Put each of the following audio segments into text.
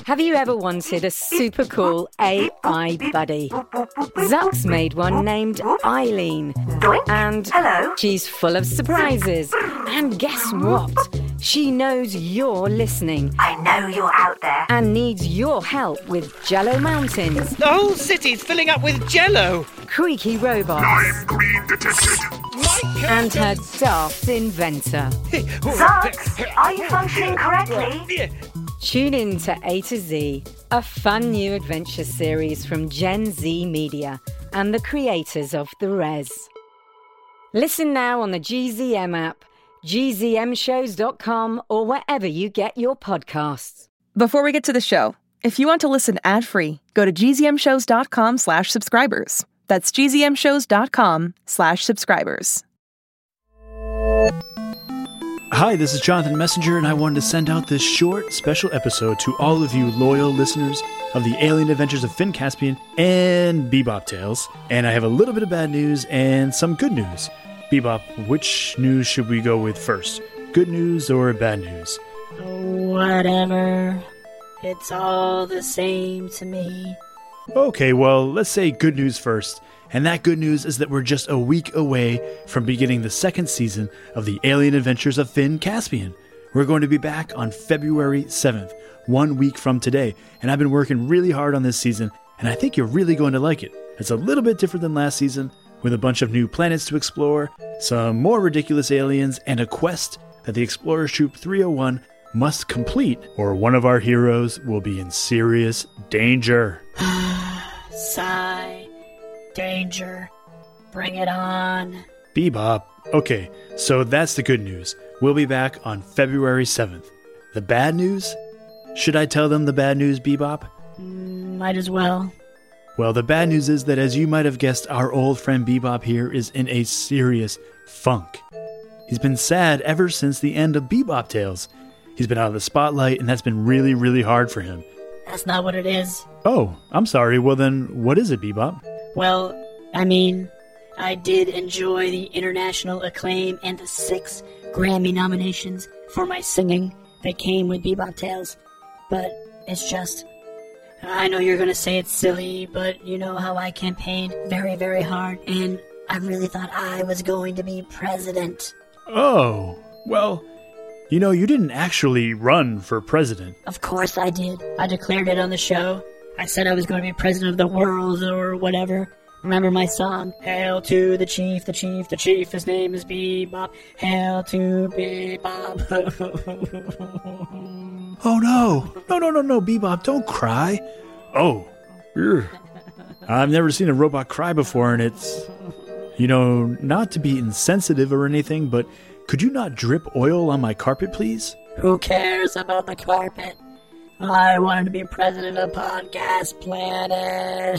Have you ever wanted a super cool AI buddy? Zuck's made one named Eileen. And she's full of surprises. And guess what? She knows you're listening. I know you're out there. And needs your help with Jello Mountains. The whole city's filling up with Jello. Creaky robots. I'm green detected. And her daft inventor. Zucks, are you functioning correctly? Tune in to A to Z, a fun new adventure series from Gen Z Media and the creators of The Res. Listen now on the GZM app, gzmshows.com, or wherever you get your podcasts. Before we get to the show, if you want to listen ad-free, go to gzmshows.com/subscribers. That's gzmshows.com/subscribers. Hi, this is Jonathan Messenger, and I wanted to send out this short, special episode to all of you loyal listeners of the Alien Adventures of Finn Caspian and Bebop Tales. And I have a little bit of bad news and some good news. Bebop, which news should we go with first? Good news or bad news? Whatever. It's all the same to me. Okay, well, let's say good news first. And that good news is that we're just a week away from beginning the second season of the Alien Adventures of Finn Caspian. We're going to be back on February 7th, 1 week from today. And I've been working really hard on this season, and I think you're really going to like it. It's a little bit different than last season, with a bunch of new planets to explore, some more ridiculous aliens, and a quest that the Explorers Troop 301 must complete, or one of our heroes will be in serious danger. Sigh. Danger. Bring it on. Bebop. Okay, so that's the good news. We'll be back on February 7th. The bad news? Should I tell them the bad news, Bebop? Might as well. Well, the bad news is that, as you might have guessed, our old friend Bebop here is in a serious funk. He's been sad ever since the end of Bebop Tales. He's been out of the spotlight, and that's been really, really hard for him. That's not what it is. Oh, I'm sorry. Well then, what is it, Bebop? Well, I mean, I did enjoy the international acclaim and the 6 Grammy nominations for my singing that came with Bebop Tales. But it's just, I know you're going to say it's silly, but you know how I campaigned very, very hard, and I really thought I was going to be president. Oh, well, you know, you didn't actually run for president. Of course I did. I declared it on the show. I said I was going to be president of the world or whatever. Remember my song? Hail to the chief, his name is Bebop. Hail to Bebop. Oh no, Bebop, don't cry. Oh, I've never seen a robot cry before, and it's, you know, not to be insensitive or anything, but could you not drip oil on my carpet, please? Who cares about the carpet? I wanted to be president of Podcast Planet.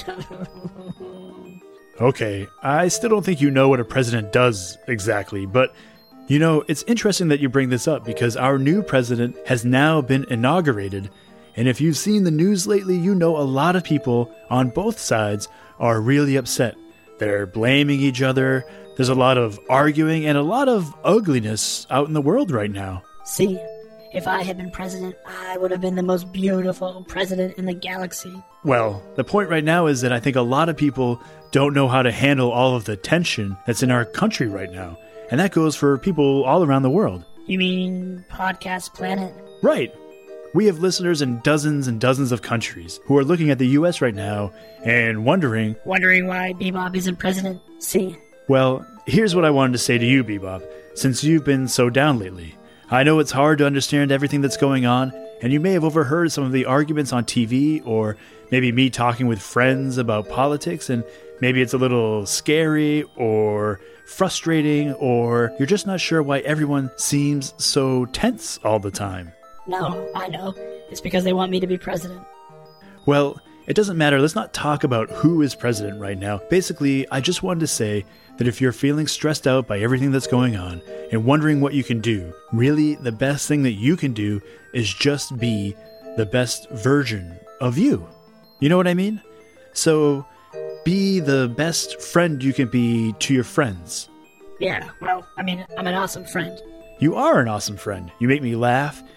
Okay, I still don't think you know what a president does exactly, but, you know, it's interesting that you bring this up because our new president has now been inaugurated, and if you've seen the news lately, you know a lot of people on both sides are really upset. They're blaming each other, there's a lot of arguing, and a lot of ugliness out in the world right now. See? If I had been president, I would have been the most beautiful president in the galaxy. Well, the point right now is that I think a lot of people don't know how to handle all of the tension that's in our country right now. And that goes for people all around the world. You mean Podcast Planet? Right. We have listeners in dozens and dozens of countries who are looking at the U.S. right now and wondering why Bebop isn't president. See? Well, here's what I wanted to say to you, Bebop, since you've been so down lately. I know it's hard to understand everything that's going on, and you may have overheard some of the arguments on TV, or maybe me talking with friends about politics, and maybe it's a little scary, or frustrating, or you're just not sure why everyone seems so tense all the time. No, I know. It's because they want me to be president. Well, it doesn't matter. Let's not talk about who is president right now. Basically, I just wanted to say that if you're feeling stressed out by everything that's going on and wondering what you can do, really the best thing that you can do is just be the best version of you. You know what I mean? So be the best friend you can be to your friends. Yeah, well, I mean, I'm an awesome friend. You are an awesome friend. You make me laugh,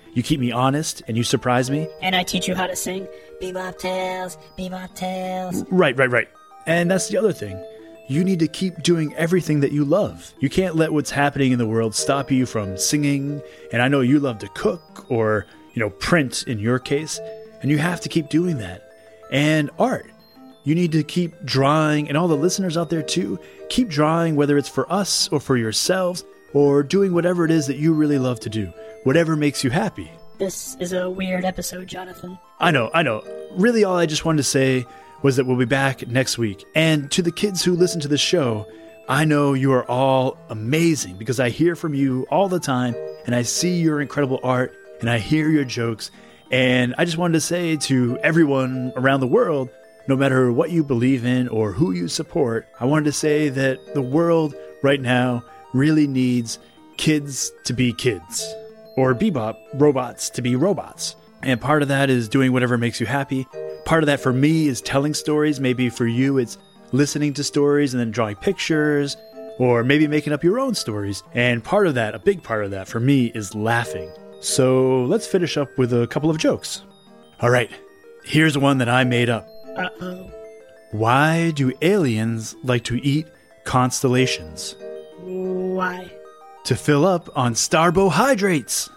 You keep me honest, and you surprise me. And I teach you how to sing Bebop Tales, Bebop Tales. Right. And that's the other thing. You need to keep doing everything that you love. You can't let what's happening in the world stop you from singing. And I know you love to cook or, print in your case. And you have to keep doing that. And art. You need to keep drawing, and all the listeners out there too, keep drawing, whether it's for us or for yourselves, or doing whatever it is that you really love to do. Whatever makes you happy. This is a weird episode, Jonathan. I know. Really, all I just wanted to say was that we'll be back next week. And to the kids who listen to the show, I know you are all amazing because I hear from you all the time, and I see your incredible art, and I hear your jokes. And I just wanted to say to everyone around the world, no matter what you believe in or who you support, I wanted to say that the world right now really needs kids to be kids. Or Bebop robots to be robots. And part of that is doing whatever makes you happy. Part of that for me is telling stories. Maybe for you it's listening to stories and then drawing pictures. Or maybe making up your own stories. And part of that, a big part of that for me, is laughing. So let's finish up with a couple of jokes. All right, here's one that I made up. Uh-oh. Why do aliens like to eat constellations? Why? To fill up on starbohydrates.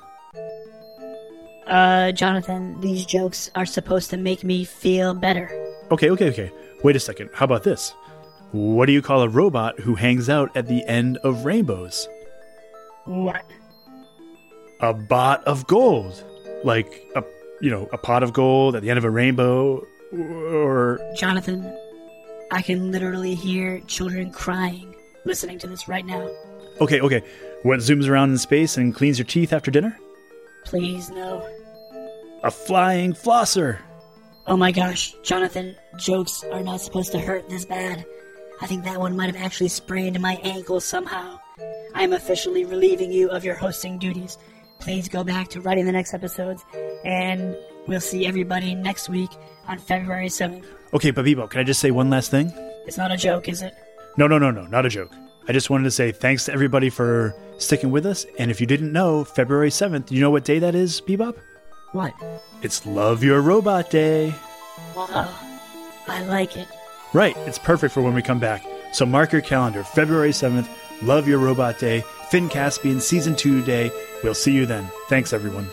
Jonathan, these jokes are supposed to make me feel better. Okay. Wait a second. How about this? What do you call a robot who hangs out at the end of rainbows? What? A bot of gold. Like a pot of gold at the end of a rainbow, or... Jonathan, I can literally hear children crying listening to this right now. Okay. What zooms around in space and cleans your teeth after dinner? Please, no. A flying flosser. Oh my gosh, Jonathan, jokes are not supposed to hurt this bad. I think that one might have actually sprained my ankle somehow. I am officially relieving you of your hosting duties. Please go back to writing the next episodes, and we'll see everybody next week on February 7th. Okay, but Bebo, can I just say one last thing? It's not a joke, is it? No, not a joke. I just wanted to say thanks to everybody for sticking with us, and if you didn't know, February 7th, you know what day that is, Bebop? What? It's Love Your Robot Day. Wow, I like it. Right, it's perfect for when we come back. So mark your calendar, February 7th, Love Your Robot Day, Finn Caspian Season 2 Day. We'll see you then. Thanks, everyone.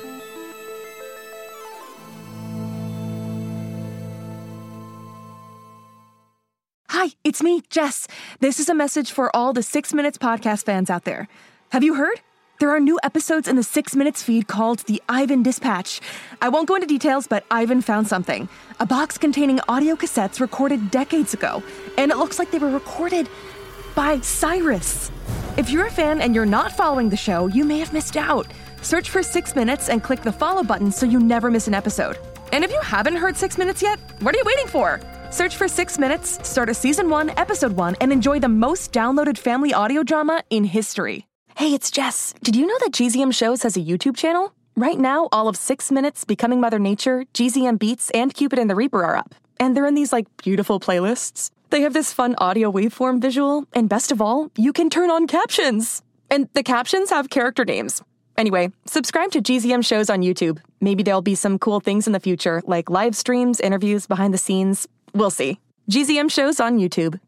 Hi, it's me, Jess. This is a message for all the 6 Minutes podcast fans out there. Have you heard? There are new episodes in the 6 Minutes feed called the Ivan Dispatch. I won't go into details, but Ivan found something. A box containing audio cassettes recorded decades ago. And it looks like they were recorded by Cyrus. If you're a fan and you're not following the show, you may have missed out. Search for 6 Minutes and click the follow button so you never miss an episode. And if you haven't heard 6 Minutes yet, what are you waiting for? Search for 6 Minutes, start a Season 1, Episode 1, and enjoy the most downloaded family audio drama in history. Hey, it's Jess. Did you know that GZM Shows has a YouTube channel? Right now, all of 6 Minutes, Becoming Mother Nature, GZM Beats, and Cupid and the Reaper are up. And they're in these, beautiful playlists. They have this fun audio waveform visual, and best of all, you can turn on captions. And the captions have character names. Anyway, subscribe to GZM Shows on YouTube. Maybe there'll be some cool things in the future, like live streams, interviews, behind the scenes. We'll see. GZM Shows on YouTube.